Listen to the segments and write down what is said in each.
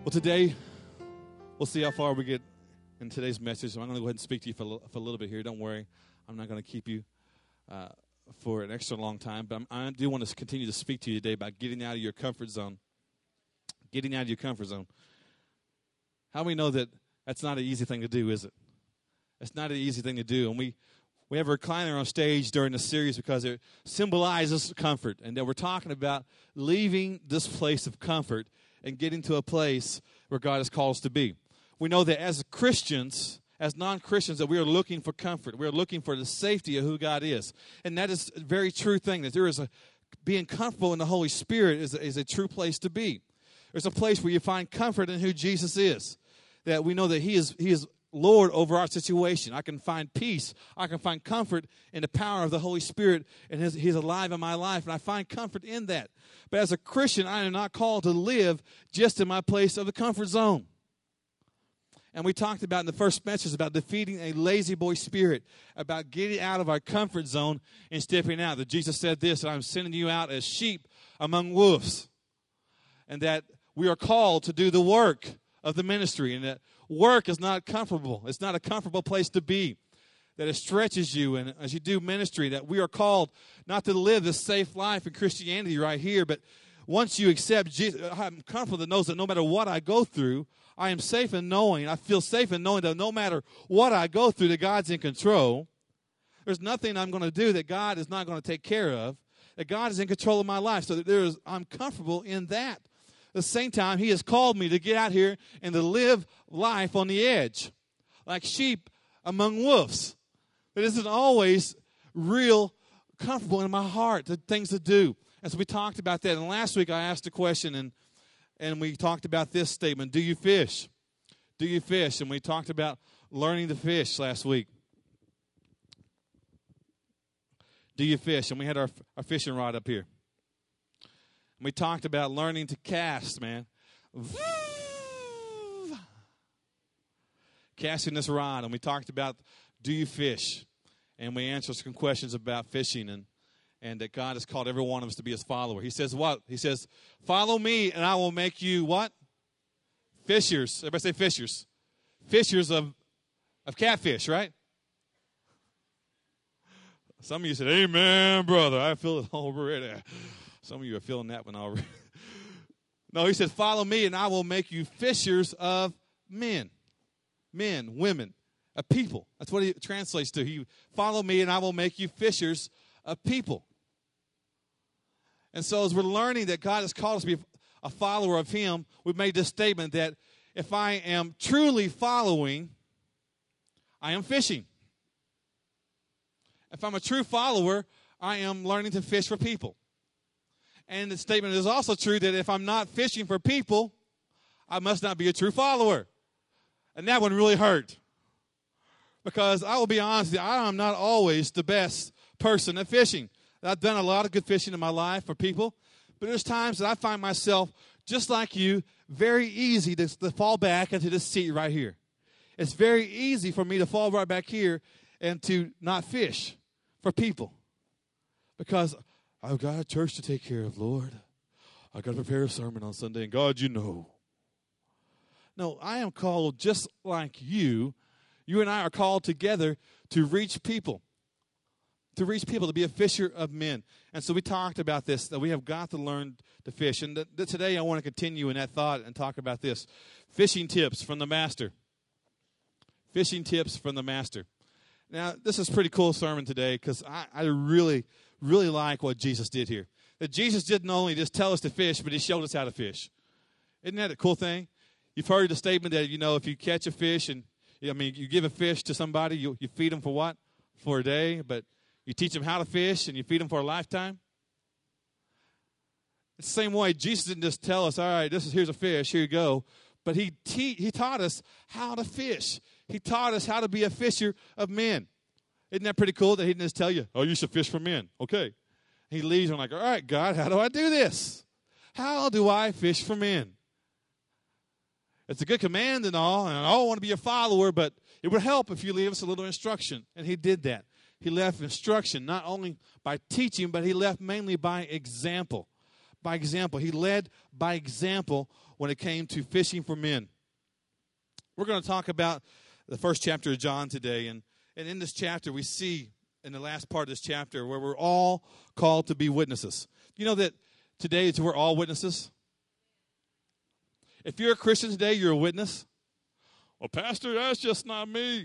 Well, today, we'll see how far we get in today's message. I'm going to go ahead and speak to you for a little bit here. Don't worry. I'm not going to keep you for an extra long time. But I do want to continue to speak to you today about getting out of your comfort zone. Getting out of your comfort zone. How we know that that's not an easy thing to do, is it? It's not an easy thing to do. And we have a recliner on stage during the series because it symbolizes comfort. And that we're talking about leaving this place of comfort and getting to a place where God has called us to be. We know that as Christians, as non-Christians, that we are looking for comfort. We are looking for the safety of who God is. And that is a very true thing, that there is being comfortable in the Holy Spirit is a true place to be. There's a place where you find comfort in who Jesus is. That we know that He is Lord over our situation. I can find peace. I can find comfort in the power of the Holy Spirit, and He's alive in my life, and I find comfort in that. But as a Christian, I am not called to live just in my place of the comfort zone. And we talked about in the first message about defeating a lazy boy spirit, about getting out of our comfort zone and stepping out. That Jesus said this, I'm sending you out as sheep among wolves. And that we are called to do the work of the ministry, and that work is not comfortable. It's not a comfortable place to be. That it stretches you, and as you do ministry, that we are called not to live this safe life in Christianity right here, but once you accept Jesus, I'm comfortable that knows that no matter what I go through, I am safe in knowing, I feel safe in knowing that no matter what I go through, that God's in control. There's nothing I'm going to do that God is not going to take care of, that God is in control of my life, so that I'm comfortable in that. At the same time, He has called me to get out here and to live life on the edge, like sheep among wolves. It isn't always real comfortable in my heart, the things to do. And so we talked about that. And last week I asked a question, and we talked about this statement, do you fish? Do you fish? And we talked about learning to fish last week. Do you fish? And we had our fishing rod up here. And we talked about learning to cast, man. Casting this rod. And we talked about, do you fish? And we answered some questions about fishing, and that God has called every one of us to be His follower. He says what? He says, follow me and I will make you what? Fishers. Everybody say fishers. Fishers of catfish, right? Some of you said, amen, brother. I feel it already. Some of you are feeling that one already. No, He said, follow me and I will make you fishers of men. Men, women, a people. That's what it translates to. He follow me and I will make you fishers of people. And so as we're learning that God has called us to be a follower of Him, we've made this statement that if I am truly following, I am fishing. If I'm a true follower, I am learning to fish for people. And the statement is also true that if I'm not fishing for people, I must not be a true follower. And that one really hurt. Because I will be honest with you, I am not always the best person at fishing. I've done a lot of good fishing in my life for people, but there's times that I find myself, just like you, very easy to fall back into this seat right here. It's very easy for me to fall right back here and to not fish for people. Because I've got a church to take care of, Lord. I've got to prepare a sermon on Sunday, and God, you know. No, I am called just like you. You and I are called together to reach people. To reach people, to be a fisher of men. And so we talked about this, that we have got to learn to fish. And today I want to continue in that thought and talk about this. Fishing tips from the Master. Fishing tips from the Master. Now, this is a pretty cool sermon today because I really, really like what Jesus did here. That Jesus didn't only just tell us to fish, but He showed us how to fish. Isn't that a cool thing? You've heard the statement that, if you catch a fish and, you give a fish to somebody, you feed them for what? For a day, but you teach them how to fish and you feed them for a lifetime. It's the same way. Jesus didn't just tell us, all right, here's a fish, here you go. But He taught us how to fish. He taught us how to be a fisher of men. Isn't that pretty cool that He didn't just tell you, oh, you should fish for men. Okay. He leaves and I'm like, all right, God, how do I do this? How do I fish for men? It's a good command and all, and I don't want to be a follower, but it would help if you leave us a little instruction. And He did that. He left instruction not only by teaching, but He left mainly by example. by example. He led by example when it came to fishing for men. We're going to talk about the first chapter of John today. And in this chapter, we see in the last part of this chapter where we're all called to be witnesses. You know that today we're all witnesses? If you're a Christian today, you're a witness. Well, Pastor, that's just not me.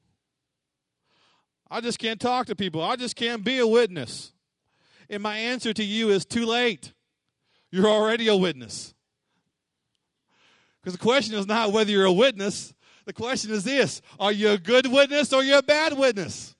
I just can't talk to people. I just can't be a witness. And my answer to you is too late. You're already a witness. Because the question is not whether you're a witness. The question is this: are you a good witness or are you a bad witness?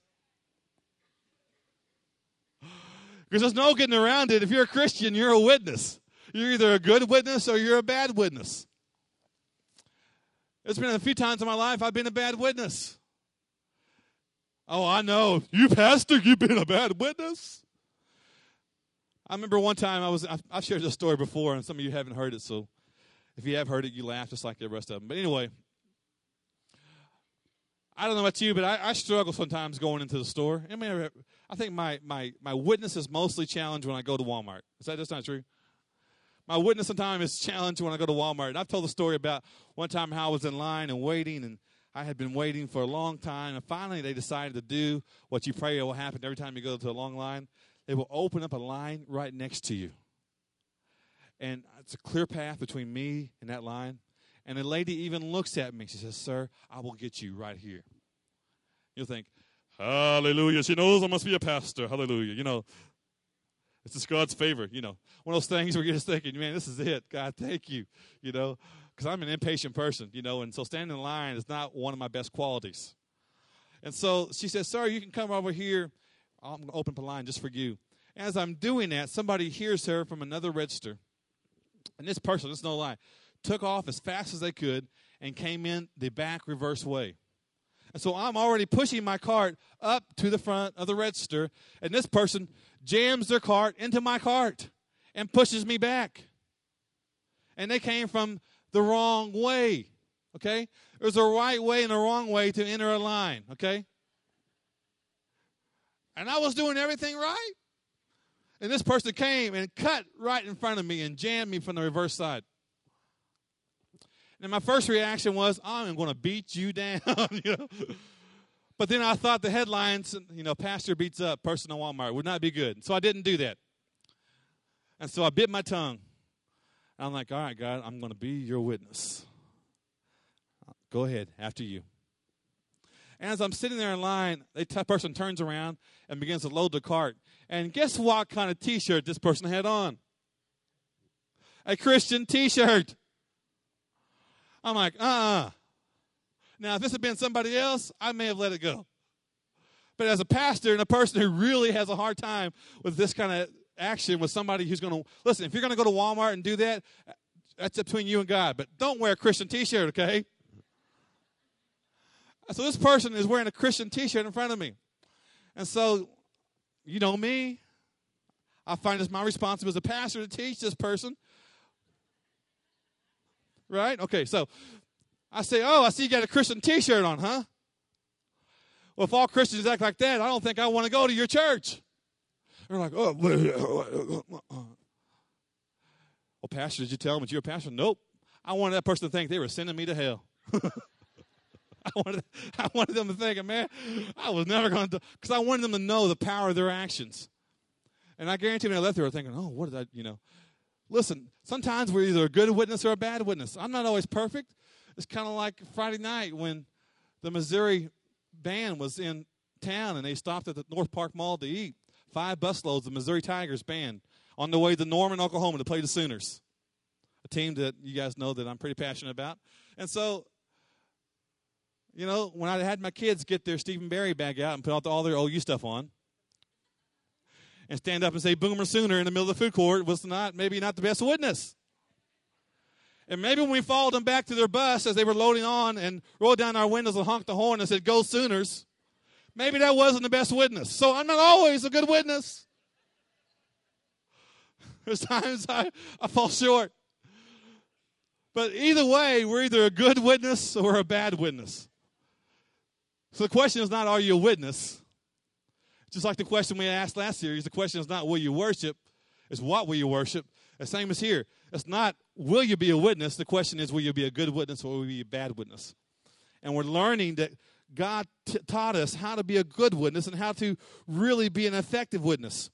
Because there's no getting around it. If you're a Christian, you're a witness. You're either a good witness or you're a bad witness. There's been a few times in my life I've been a bad witness. Oh, I know. You, Pastor, you've been a bad witness. I remember one time I've shared this story before, and some of you haven't heard it, so if you have heard it, you laugh just like the rest of them. But anyway, I don't know about you, but I struggle sometimes going into the store. I think my witness is mostly challenged when I go to Walmart. Is that just not true? My witness sometimes is challenged when I go to Walmart. And I've told the story about one time how I was in line and waiting, and I had been waiting for a long time, and finally they decided to do what you pray will happen every time you go to a long line. They will open up a line right next to you. And it's a clear path between me and that line. And the lady even looks at me. She says, "Sir, I will get you right here." You'll think, hallelujah. She knows I must be a pastor. Hallelujah. You know, it's just God's favor. You know, one of those things where you're just thinking, man, this is it. God, thank you. You know, because I'm an impatient person, you know, and so standing in line is not one of my best qualities. And so she says, "Sir, you can come over here. I'm going to open up a line just for you." As I'm doing that, somebody hears her from another register. And this person, it's no lie, took off as fast as they could and came in the back reverse way. And so I'm already pushing my cart up to the front of the register, and this person jams their cart into my cart and pushes me back. And they came from the wrong way, okay? There's a right way and a wrong way to enter a line, okay? And I was doing everything right. And this person came and cut right in front of me and jammed me from the reverse side. And my first reaction was, I'm going to beat you down, you know. But then I thought the headlines, you know, pastor beats up person in Walmart would not be good. So I didn't do that. And so I bit my tongue. And I'm like, all right, God, I'm going to be your witness. Go ahead, after you. And as I'm sitting there in line, the person turns around and begins to load the cart. And guess what kind of T-shirt this person had on? A Christian T-shirt. I'm like, Now, if this had been somebody else, I may have let it go. But as a pastor and a person who really has a hard time with this kind of action with somebody who's going to, listen, if you're going to go to Walmart and do that, that's between you and God. But don't wear a Christian T-shirt, okay? So this person is wearing a Christian T-shirt in front of me. And so, you know me, I find it's my responsibility as a pastor to teach this person. Right? Okay, so I say, oh, I see you got a Christian T-shirt on, huh? Well, if all Christians act like that, I don't think I want to go to your church. They're like, oh. Well, pastor, did you tell them that you're a pastor? Nope. I wanted that person to think they were sending me to hell. I wanted them to think, man, I was never going to do, because I wanted them to know the power of their actions. And I guarantee when I left, they were thinking, oh, what did I, you know. Listen, sometimes we're either a good witness or a bad witness. I'm not always perfect. It's kind of like Friday night when the Missouri band was in town and they stopped at the North Park Mall to eat. 5 busloads of Missouri Tigers band on the way to Norman, Oklahoma to play the Sooners, a team that you guys know that I'm pretty passionate about. And so, you know, when I had my kids get their Stephen Barry bag out and put all their OU stuff on and stand up and say Boomer Sooner in the middle of the food court was maybe not the best witness. And maybe when we followed them back to their bus as they were loading on and rolled down our windows and honked the horn and said, "Go Sooners," maybe that wasn't the best witness. So I'm not always a good witness. There's times I fall short. But either way, we're either a good witness or a bad witness. So the question is not, are you a witness? Just like the question we asked last series, the question is not, will you worship? It's what will you worship? The same as here. It's not, will you be a witness? The question is, will you be a good witness or will you be a bad witness? And we're learning that God taught us how to be a good witness and how to really be an effective witness.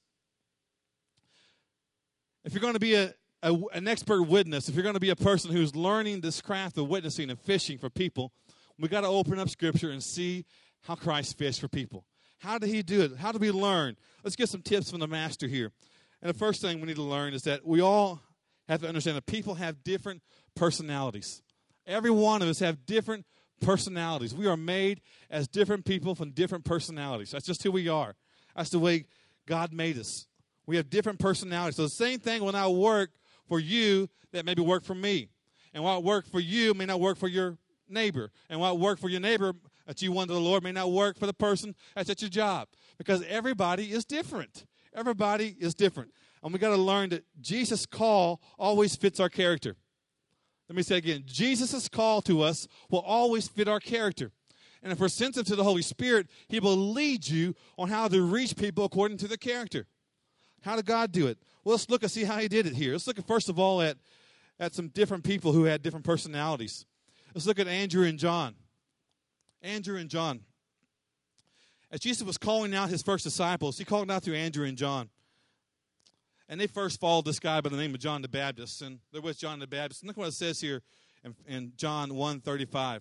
If you're going to be an expert witness, if you're going to be a person who's learning this craft of witnessing and fishing for people, we got to open up Scripture and see how Christ fished for people. How did he do it? How did we learn? Let's get some tips from the Master here. And the first thing we need to learn is that we all have to understand that people have different personalities. Every one of us have different personalities. We are made as different people from different personalities. That's just who we are. That's the way God made us. We have different personalities. So the same thing will not work for you that maybe work for me. And what worked for you may not work for your neighbor. And what worked for your neighbor that you won to the Lord may not work for the person that's at your job. Because everybody is different. Everybody is different. And we got to learn that Jesus' call always fits our character. Let me say again, Jesus' call to us will always fit our character. And if we're sensitive to the Holy Spirit, he will lead you on how to reach people according to their character. How did God do it? Well, let's look and see how he did it here. Let's look, first of all, at some different people who had different personalities. Let's look at Andrew and John. Andrew and John. As Jesus was calling out his first disciples, he called out to Andrew and John. And they first followed this guy by the name of John the Baptist. And they're with John the Baptist. And look what it says here in John 1:35.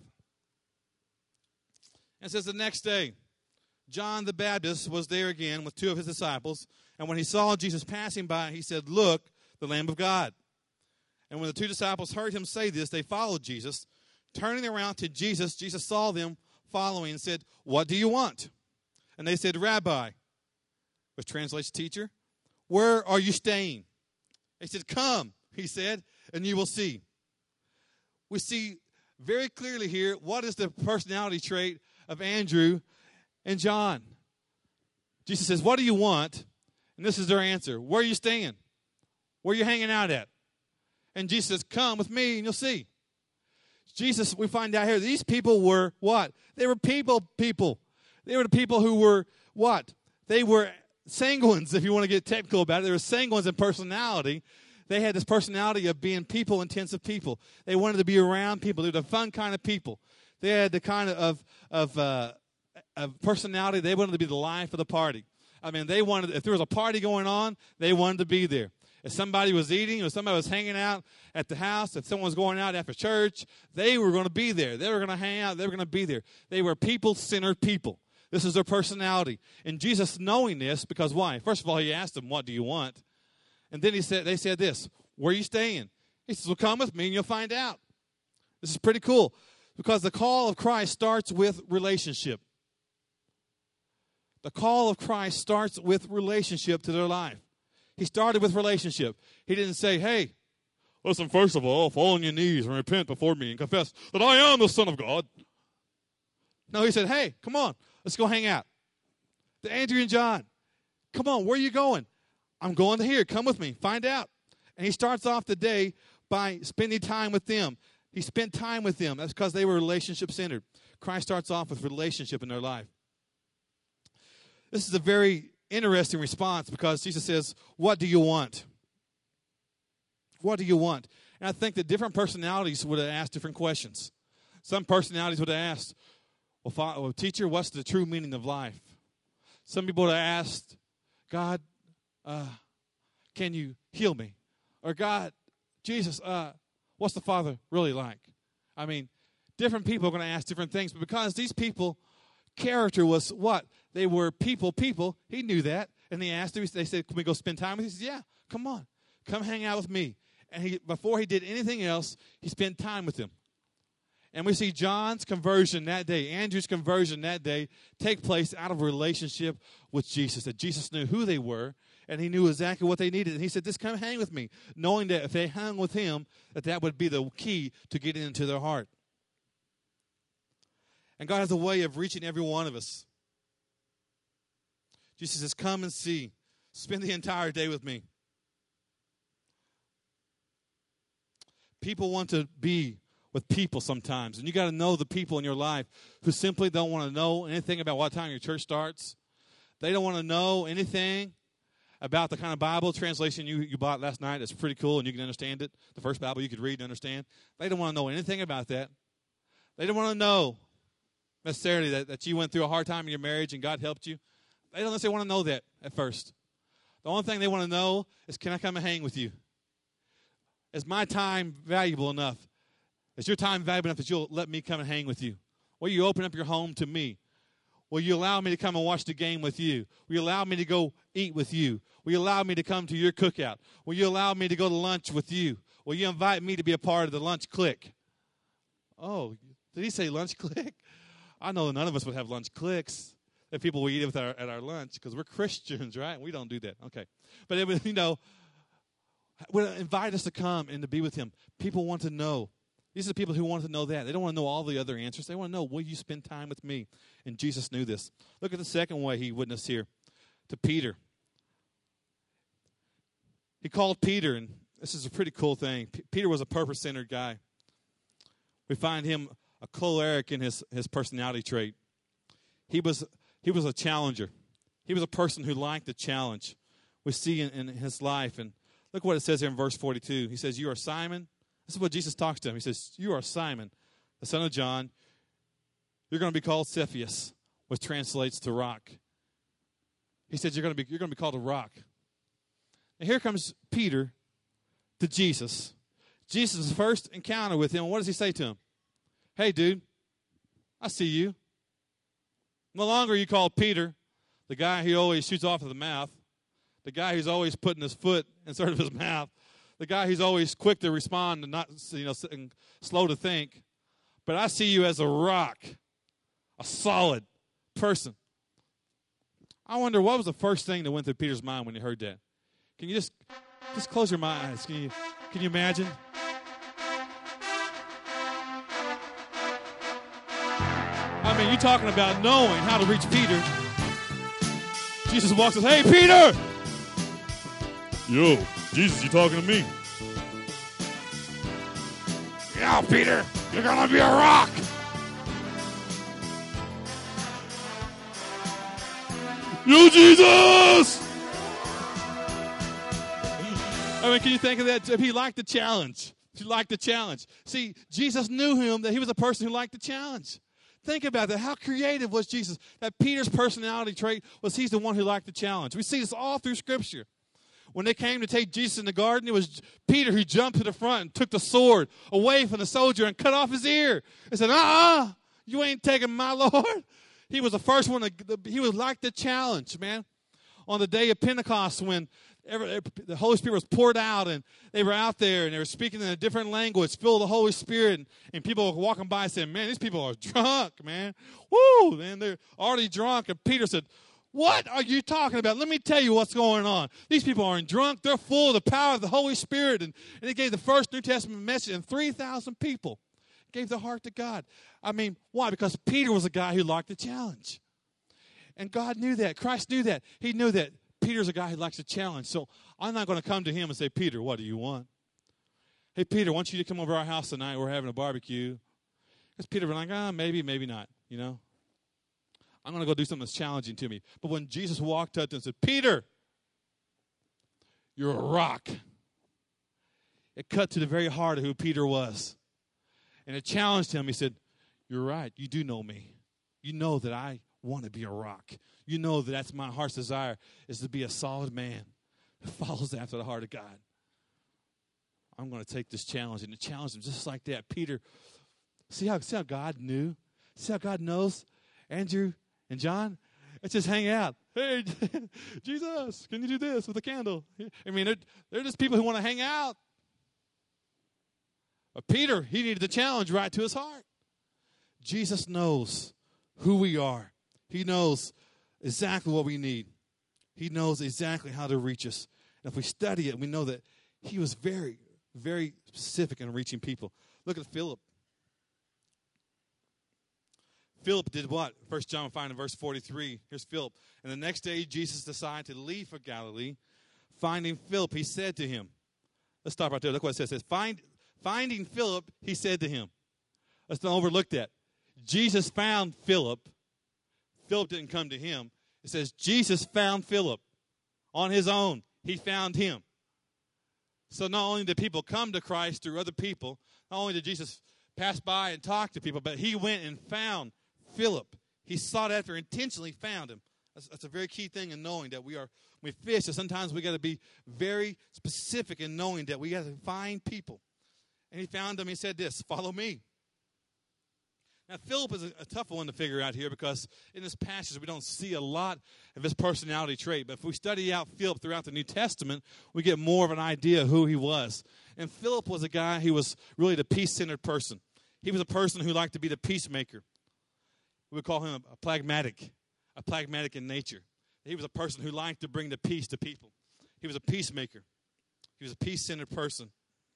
It says, the next day, John the Baptist was there again with two of his disciples. And when he saw Jesus passing by, he said, look, the Lamb of God. And when the two disciples heard him say this, they followed Jesus. Turning around to Jesus, Jesus saw them following and said, what do you want? And they said, Rabbi, which translates teacher, where are you staying? They said, come, he said, and you will see. We see very clearly here what is the personality trait of Andrew and John. Jesus says, what do you want? And this is their answer. Where are you staying? Where are you hanging out at? And Jesus says, come with me and you'll see. Jesus, we find out here, these people were what? They were people. They were the people who were what? They were sanguines, if you want to get technical about it. They were sanguines in personality. They had this personality of being people-intensive people. They wanted to be around people. They were the fun kind of people. They had the kind of personality. They wanted to be the life of the party. I mean, they wanted, if there was a party going on, they wanted to be there. If somebody was eating or somebody was hanging out at the house, if someone was going out after church, they were going to be there. They were going to hang out. They were going to be there. They were people-centered people. This is their personality. And Jesus, knowing this, because why? First of all, he asked them, what do you want? And then they said this, where are you staying? He says, well, come with me and you'll find out. This is pretty cool because the call of Christ starts with relationship. The call of Christ starts with relationship to their life. He started with relationship. He didn't say, hey, listen, first of all, fall on your knees and repent before me and confess that I am the Son of God. No, he said, hey, come on, let's go hang out. To Andrew and John, come on, where are you going? I'm going to here. Come with me. Find out. And he starts off the day by spending time with them. He spent time with them. That's because they were relationship-centered. Christ starts off with relationship in their life. This is a very interesting response because Jesus says, what do you want? What do you want? And I think that different personalities would have asked different questions. Some personalities would have asked, well, teacher, what's the true meaning of life? Some people would have asked, God, can you heal me? Or God, Jesus, what's the Father really like? I mean, different people are going to ask different things, but because these people, character was what? They were people. He knew that. And they asked him, they said, can we go spend time with you? He said, yeah, come on. Come hang out with me. And before he did anything else, he spent time with them. And we see John's conversion that day, Andrew's conversion that day, take place out of a relationship with Jesus. That Jesus knew who they were, and he knew exactly what they needed. And he said, just come hang with me, knowing that if they hung with him, that would be the key to getting into their heart. And God has a way of reaching every one of us. Jesus says, come and see. Spend the entire day with me. People want to be with people sometimes. And you got to know the people in your life who simply don't want to know anything about what time your church starts. They don't want to know anything about the kind of Bible translation you bought last night. It's pretty cool, and you can understand it. The first Bible you could read and understand. They don't want to know anything about that. They don't want to know necessarily that you went through a hard time in your marriage and God helped you. They don't necessarily want to know that at first. The only thing they want to know is, can I come and hang with you? Is my time valuable enough? Is your time valuable enough that you'll let me come and hang with you? Will you open up your home to me? Will you allow me to come and watch the game with you? Will you allow me to go eat with you? Will you allow me to come to your cookout? Will you allow me to go to lunch with you? Will you invite me to be a part of the lunch clique? Oh, did he say lunch clique? I know none of us would have lunch cliques that people will eat with at our lunch because we're Christians, right? We don't do that. Okay. But it would, would invite us to come and to be with him. People want to know. These are the people who want to know that. They don't want to know all the other answers. They want to know, will you spend time with me? And Jesus knew this. Look at the second way he witnessed here to Peter. He called Peter, and this is a pretty cool thing. Peter was a purpose-centered guy. We find him a choleric in his personality trait. He was a challenger. He was a person who liked the challenge. We see in his life. And look what it says here in verse 42. He says, you are Simon. This is what Jesus talks to him. He says, you are Simon, the son of John. You're going to be called Cephas, which translates to rock. He said, you're going to be called a rock. And here comes Peter to Jesus. Jesus' first encounter with him. What does he say to him? Hey, dude, I see you. No longer are you called Peter, the guy who always shoots off of the mouth, the guy who's always putting his foot inside of his mouth, the guy who's always quick to respond and not, and slow to think. But I see you as a rock, a solid person. I wonder what was the first thing that went through Peter's mind when he heard that. Can you just close your eyes? Can you imagine? I mean, you're talking about knowing how to reach Peter. Jesus walks and says, hey, Peter! Yo, Jesus, you talking to me? Yeah, Peter, you're going to be a rock. Yo, Jesus! I mean, can you think of that? He liked the challenge. He liked the challenge. See, Jesus knew him, that he was a person who liked the challenge. Think about that. How creative was Jesus? That Peter's personality trait was he's the one who liked the challenge. We see this all through Scripture. When they came to take Jesus in the garden, it was Peter who jumped to the front and took the sword away from the soldier and cut off his ear. He said, you ain't taking my Lord. He was the first one. He was like the challenge, man. On the day of Pentecost when the Holy Spirit was poured out and they were out there and they were speaking in a different language, filled with the Holy Spirit, and people were walking by saying, man, these people are drunk, man. Woo, man, they're already drunk. And Peter said, what are you talking about? Let me tell you what's going on. These people aren't drunk. They're full of the power of the Holy Spirit. And he gave the first New Testament message, and 3,000 people gave their heart to God. I mean, why? Because Peter was a guy who liked the challenge. And God knew that. Christ knew that. He knew that Peter's a guy who likes a challenge. So I'm not going to come to him and say, Peter, what do you want? Hey, Peter, I want you to come over to our house tonight. We're having a barbecue. Because Peter was like, maybe, maybe not, I'm going to go do something that's challenging to me. But when Jesus walked up and said, Peter, you're a rock. It cut to the very heart of who Peter was. And it challenged him. He said, you're right. You do know me. You know that I want to be a rock. You know that that's my heart's desire, is to be a solid man who follows after the heart of God. I'm going to take this challenge. And it challenged him just like that. Peter, see how God knew? See how God knows? Andrew and John, let's just hang out. Hey, Jesus, can you do this with a candle? I mean, they're just people who want to hang out. But Peter, he needed the challenge right to his heart. Jesus knows who we are. He knows exactly what we need. He knows exactly how to reach us. And if we study it, we know that he was very, very specific in reaching people. Look at Philip. Philip did what? 1 John 5 in verse 43. Here's Philip. And the next day, Jesus decided to leave for Galilee. Finding Philip, he said to him. Let's stop right there. Look what it says. It says, finding Philip, he said to him. Let's not overlook that. Jesus found Philip. Philip didn't come to him. It says Jesus found Philip on his own. He found him. So not only did people come to Christ through other people, not only did Jesus pass by and talk to people, but he went and found Philip. He sought after, intentionally found him. That's a very key thing in knowing that when we fish, that sometimes we got to be very specific in knowing that we got to find people. And he found them. He said this, follow me. Now, Philip is a tough one to figure out here because in this passage we don't see a lot of his personality trait. But if we study out Philip throughout the New Testament, we get more of an idea of who he was. And Philip was a guy who was really the peace-centered person. He was a person who liked to be the peacemaker. We would call him a pragmatic in nature. He was a person who liked to bring the peace to people. He was a peacemaker. He was a peace-centered person.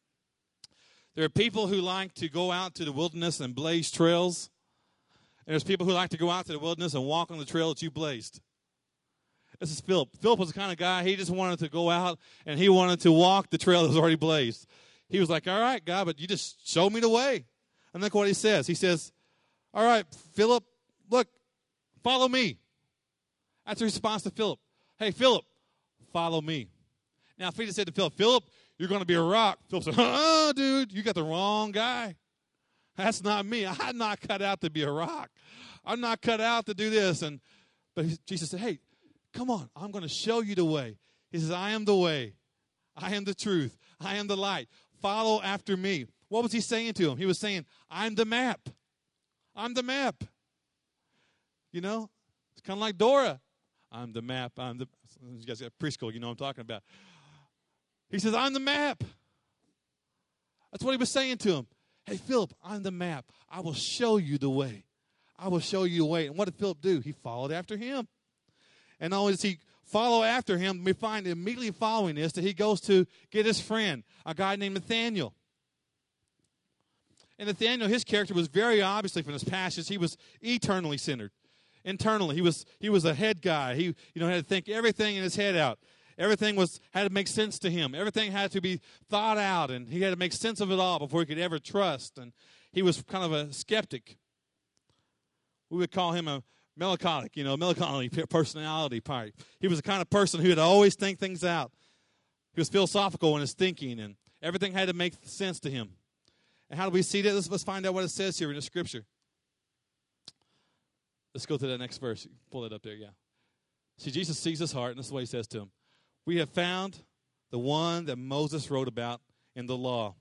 There are people who like to go out to the wilderness and blaze trails. And there's people who like to go out to the wilderness and walk on the trail that you blazed. This is Philip. Philip was the kind of guy, he just wanted to go out and he wanted to walk the trail that was already blazed. He was like, all right, God, but you just show me the way. And look what he says. He says, all right, Philip, look, follow me. That's the response to Philip. Hey, Philip, follow me. Now, if he just said to Philip, Philip, you're going to be a rock. Philip said, dude, you got the wrong guy. That's not me. I'm not cut out to be a rock. I'm not cut out to do this. But Jesus said, hey, come on. I'm going to show you the way. He says, I am the way. I am the truth. I am the light. Follow after me. What was he saying to him? He was saying, I'm the map. I'm the map. You know, it's kind of like Dora. I'm the map. You guys got preschool. You know what I'm talking about. He says, I'm the map. That's what he was saying to him. Hey, Philip, I'm the map. I will show you the way. I will show you the way. And what did Philip do? He followed after him. And not only does he follow after him, we find immediately following this that he goes to get his friend, a guy named Nathaniel. And Nathaniel, his character was very obviously from this passage, he was eternally centered. Internally, he was a head guy. He had to think everything in his head out. Everything had to make sense to him. Everything had to be thought out, and he had to make sense of it all before he could ever trust. And he was kind of a skeptic. We would call him a melancholy personality type. He was the kind of person who would always think things out. He was philosophical in his thinking, and everything had to make sense to him. And how do we see that? Let's find out what it says here in the Scripture. Let's go to the next verse. Pull it up there, yeah. See, Jesus sees his heart, and this is what he says to him. We have found the one that Moses wrote about in the law,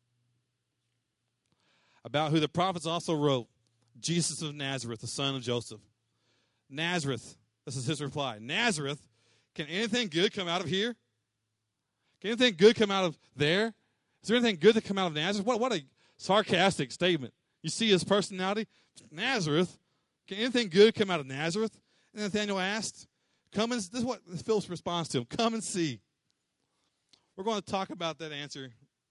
about who the prophets also wrote, Jesus of Nazareth, the son of Joseph. Nazareth, this is his reply. Nazareth, can anything good come out of here? Can anything good come out of there? Is there anything good that come out of Nazareth? What a sarcastic statement. You see his personality? Nazareth, can anything good come out of Nazareth? And Nathanael asked, this is what Philip's response to him. Come and see. We're going to talk about that answer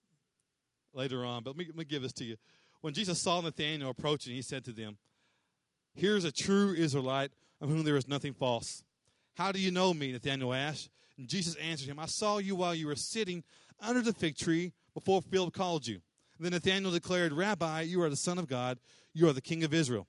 later on, but let me give this to you. When Jesus saw Nathanael approaching, he said to them, here's a true Israelite of whom there is nothing false. How do you know me? Nathanael asked. And Jesus answered him, I saw you while you were sitting under the fig tree before Philip called you. And then Nathanael declared, Rabbi, you are the Son of God. You are the King of Israel.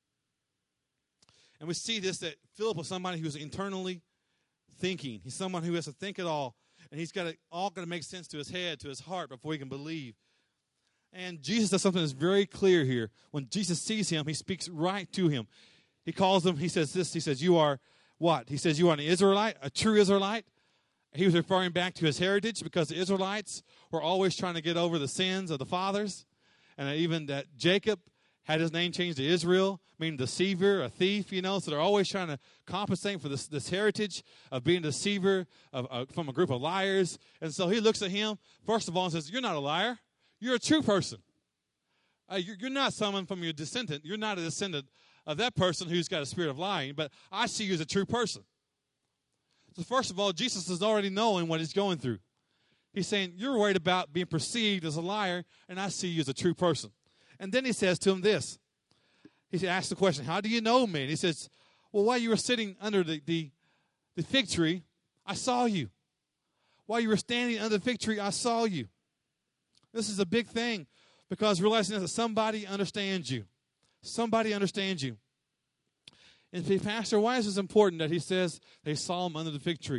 And we see this, that Philip was somebody who's internally thinking. He's someone who has to think it all. And he's got it all going to make sense to his head, to his heart, before he can believe. And Jesus does something that's very clear here. When Jesus sees him, he speaks right to him. He calls him, he says this, he says, you are what? He says, you are an Israelite, a true Israelite. He was referring back to his heritage because the Israelites were always trying to get over the sins of the fathers. And even that Jacob had his name changed to Israel, meaning deceiver, a thief, So they're always trying to compensate for this heritage of being a deceiver from a group of liars. And so he looks at him, first of all, and says, you're not a liar. You're a true person. You're not someone from your descendant. You're not a descendant of that person who's got a spirit of lying, but I see you as a true person. So first of all, Jesus is already knowing what he's going through. He's saying, you're worried about being perceived as a liar, and I see you as a true person. And then he says to him this. He asks the question, how do you know me? And he says, well, while you were sitting under the fig tree, I saw you. While you were standing under the fig tree, I saw you. This is a big thing because realizing that somebody understands you. Somebody understands you. And Pastor, why is this important that he says they saw him under the fig tree?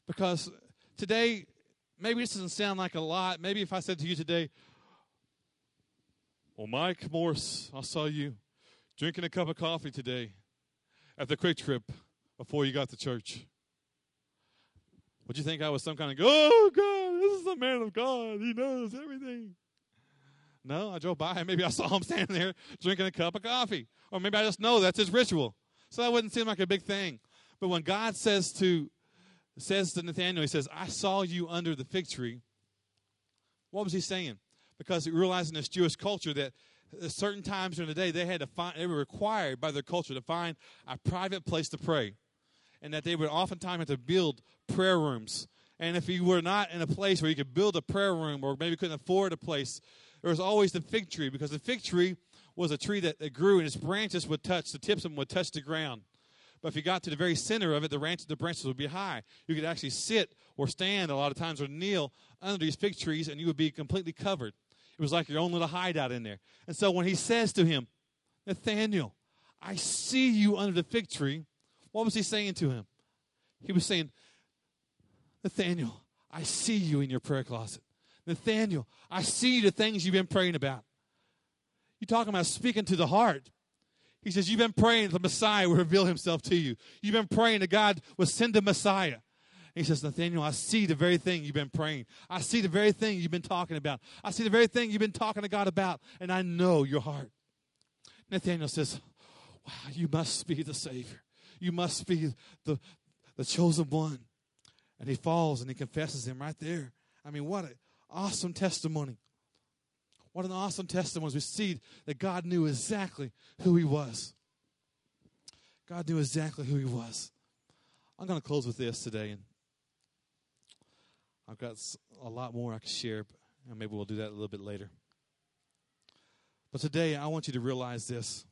Because today, maybe this doesn't sound like a lot. Maybe if I said to you today, well, Mike Morse, I saw you drinking a cup of coffee today at the Quick Trip before you got to church. Would you think I was some kind of, oh, God, this is a man of God. He knows everything. No, I drove by and maybe I saw him standing there drinking a cup of coffee. Or maybe I just know that's his ritual. So that wouldn't seem like a big thing. But when God says to Nathanael, he says, I saw you under the fig tree. What was he saying? Because he realized in this Jewish culture that at certain times during the day they were required by their culture to find a private place to pray. And that they would oftentimes have to build prayer rooms. And if you were not in a place where you could build a prayer room or maybe couldn't afford a place, there was always the fig tree, because the fig tree was a tree that grew and its branches would touch, the tips of them would touch the ground. But if you got to the very center of it, the branches would be high. You could actually sit or stand a lot of times or kneel under these fig trees and you would be completely covered. It was like your own little hideout in there. And so when he says to him, Nathanael, I see you under the fig tree, what was he saying to him? He was saying, Nathanael, I see you in your prayer closet. Nathanael, I see the things you've been praying about. You're talking about speaking to the heart. He says, you've been praying the Messiah will reveal himself to you. You've been praying that God will send a Messiah. He says, Nathanael, I see the very thing you've been praying. I see the very thing you've been talking about. I see the very thing you've been talking to God about, and I know your heart. Nathanael says, wow, you must be the Savior. You must be the chosen one. And he falls and he confesses him right there. I mean, what an awesome testimony. What an awesome testimony. We see that God knew exactly who he was. God knew exactly who he was. I'm going to close with this today. And I've got a lot more I can share, and maybe we'll do that a little bit later. But today, I want you to realize this.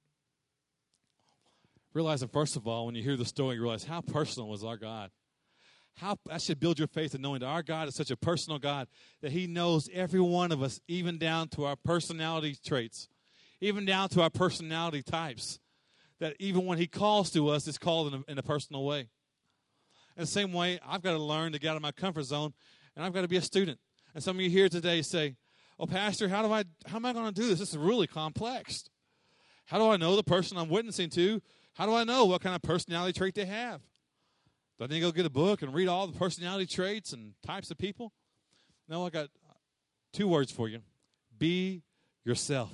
Realize that, first of all, when you hear the story, you realize how personal was our God. How that should build your faith in knowing that our God is such a personal God that he knows every one of us, even down to our personality traits, even down to our personality types, that even when he calls to us, it's called in a personal way. In the same way, I've got to learn to get out of my comfort zone, and I've got to be a student. And some of you here today say, oh, Pastor, how am I going to do this? This is really complex. How do I know the person I'm witnessing to? How do I know what kind of personality trait they have? Do I need to go get a book and read all the personality traits and types of people? No, I got 2 words for you. Be yourself.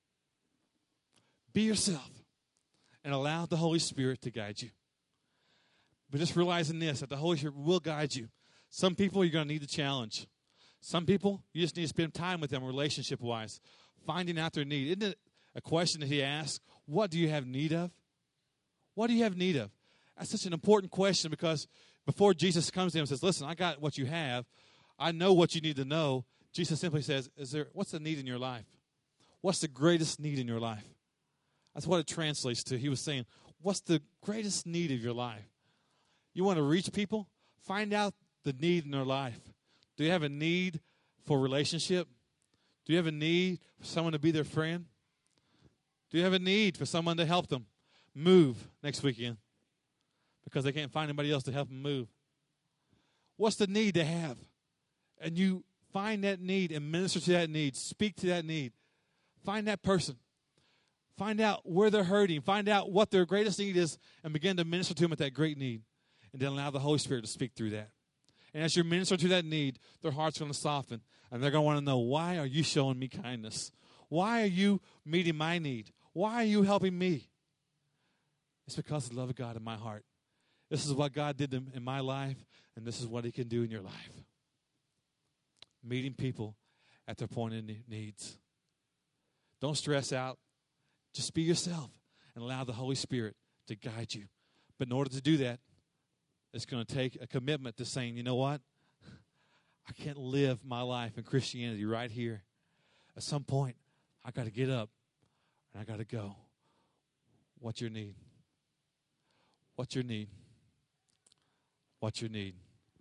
Be yourself and allow the Holy Spirit to guide you. But just realizing this, that the Holy Spirit will guide you. Some people you're going to need to challenge. Some people, you just need to spend time with them relationship-wise, finding out their need. Isn't it a question that he asks, what do you have need of? What do you have need of? That's such an important question, because before Jesus comes to him and says, listen, I got what you have. I know what you need to know. Jesus simply says, what's the need in your life? What's the greatest need in your life? That's what it translates to. He was saying, what's the greatest need of your life? You want to reach people? Find out the need in their life. Do you have a need for a relationship? Do you have a need for someone to be their friend? Do you have a need for someone to help them move next weekend because they can't find anybody else to help them move? What's the need they have? And you find that need and minister to that need. Speak to that need. Find that person. Find out where they're hurting. Find out what their greatest need is and begin to minister to them at that great need. And then allow the Holy Spirit to speak through that. And as you minister to that need, their heart's going to soften. And they're going to want to know, why are you showing me kindness? Why are you meeting my need? Why are you helping me? It's because of the love of God in my heart. This is what God did in my life, and this is what he can do in your life. Meeting people at their point of needs. Don't stress out. Just be yourself and allow the Holy Spirit to guide you. But in order to do that, it's going to take a commitment to saying, you know what? I can't live my life in Christianity right here. At some point, I got to get up and I got to go. What's your need? What's your need? What's your need?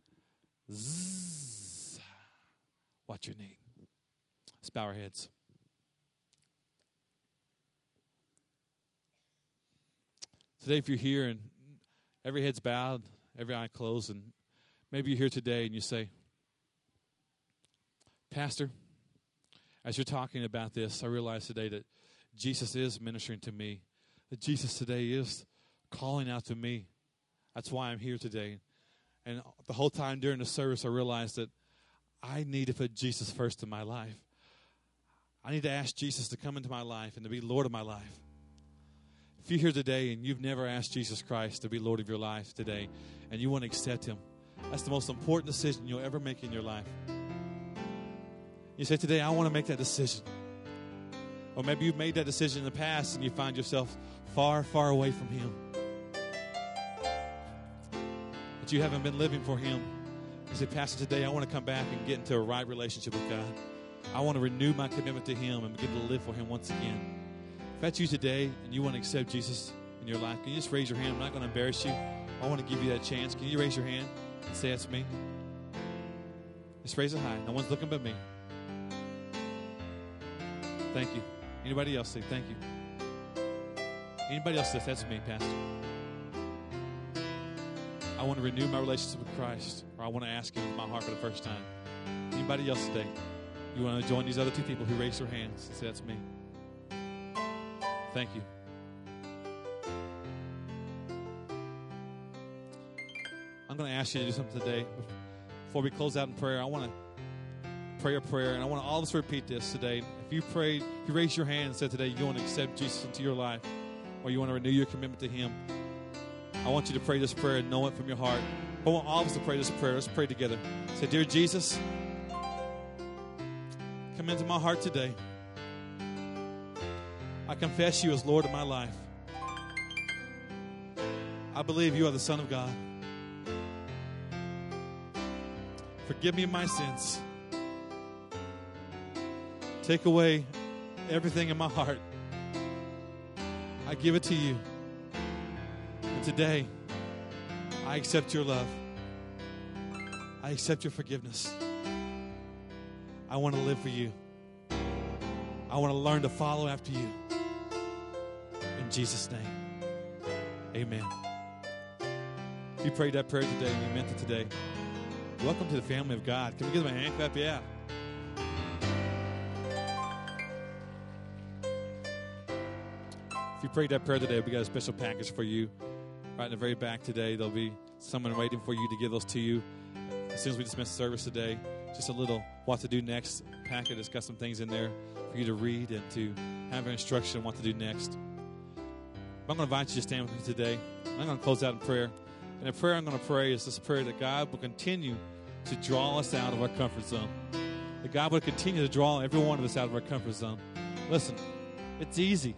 Zzz. What's your need? Let's bow our heads. Today, if you're here and every head's bowed, every eye closed, and Maybe you're here today and you say, Pastor, as you're talking about this, I realize today that Jesus is ministering to me, that Jesus today is calling out to me. That's why I'm here today. And the whole time during the service, I realized that I need to put Jesus first in my life. I need to ask Jesus to come into my life and to be Lord of my life. If you're here today and you've never asked Jesus Christ to be Lord of your life today and you want to accept him, that's the most important decision you'll ever make in your life. You say, today, I want to make that decision. Or maybe you've made that decision in the past and you find yourself far, far away from him. But you haven't been living for him. You say, Pastor, today I want to come back and get into a right relationship with God. I want to renew my commitment to him and begin to live for him once again. If that's you today and you want to accept Jesus in your life, can you just raise your hand? I'm not going to embarrass you. I want to give you that chance. Can you raise your hand and say, that's me? Just raise it high. No one's looking but me. Thank you. Anybody else say thank you? Anybody else says, that's me, Pastor. I want to renew my relationship with Christ, or I want to ask him in my heart for the first time. Anybody else today? You want to join these other two people who raised their hands and say, that's me. Thank you. I'm going to ask you to do something today. Before we close out in prayer, I want to pray a prayer, and I want all of us to repeat this today. If you raised your hand and said today you want to accept Jesus into your life, or you want to renew your commitment to him, I want you to pray this prayer and know it from your heart. I want all of us to pray this prayer. Let's pray together. Say, dear Jesus, come into my heart today. I confess you as Lord of my life. I believe you are the Son of God. Forgive me of my sins. Take away everything in my heart. I give it to you. And today, I accept your love. I accept your forgiveness. I want to live for you. I want to learn to follow after you. In Jesus' name, amen. If you prayed that prayer today and you meant it today, welcome to the family of God. Can we give them a hand clap? Yeah. If you prayed that prayer today, we got a special package for you. Right in the very back today, there'll be someone waiting for you to give those to you. As soon as we dismiss the service today, just a little what to do next packet. It's got some things in there for you to read and to have an instruction on what to do next. I'm going to invite you to stand with me today. I'm going to close out in prayer. And the prayer I'm going to pray is this prayer that God will continue to draw us out of our comfort zone. That God will continue to draw every one of us out of our comfort zone. Listen, it's easy.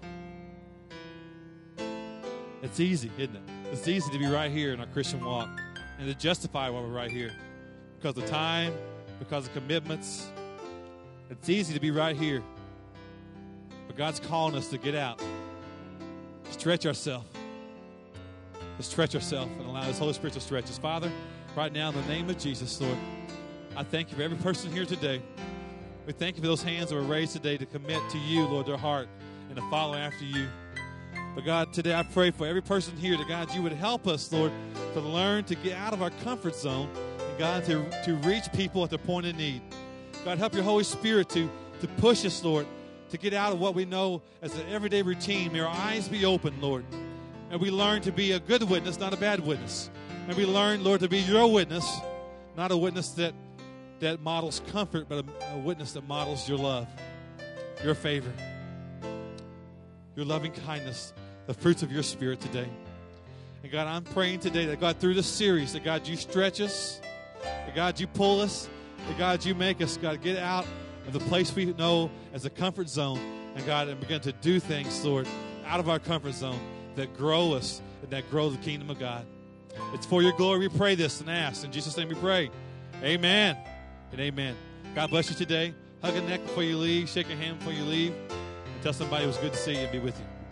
It's easy, isn't it? It's easy to be right here in our Christian walk and to justify why we're right here. Because of time, because of commitments. It's easy to be right here. But God's calling us to get out. Stretch ourselves. To stretch ourselves and allow His Holy Spirit to stretch us. Father, right now in the name of Jesus, Lord, I thank you for every person here today. We thank you for those hands that were raised today to commit to you, Lord, their heart, and to follow after you. But God, today I pray for every person here that, God, you would help us, Lord, to learn to get out of our comfort zone and, God, to reach people at their point of need. God, help your Holy Spirit to push us, Lord, to get out of what we know as an everyday routine. May our eyes be open, Lord. And we learn to be a good witness, not a bad witness. And we learn, Lord, to be your witness, not a witness that models comfort, but a witness that models your love, your favor, your loving kindness, the fruits of your Spirit today. And God, I'm praying today that, God, through this series, that, God, you stretch us, that, God, you pull us, that, God, you make us, God, get out of the place we know as a comfort zone, and, God, and begin to do things, Lord, out of our comfort zone that grow us and that grow the kingdom of God. It's for your glory we pray this and ask. In Jesus' name we pray. Amen and amen. God bless you today. Hug a neck before you leave. Shake a hand before you leave. And tell somebody it was good to see you and be with you.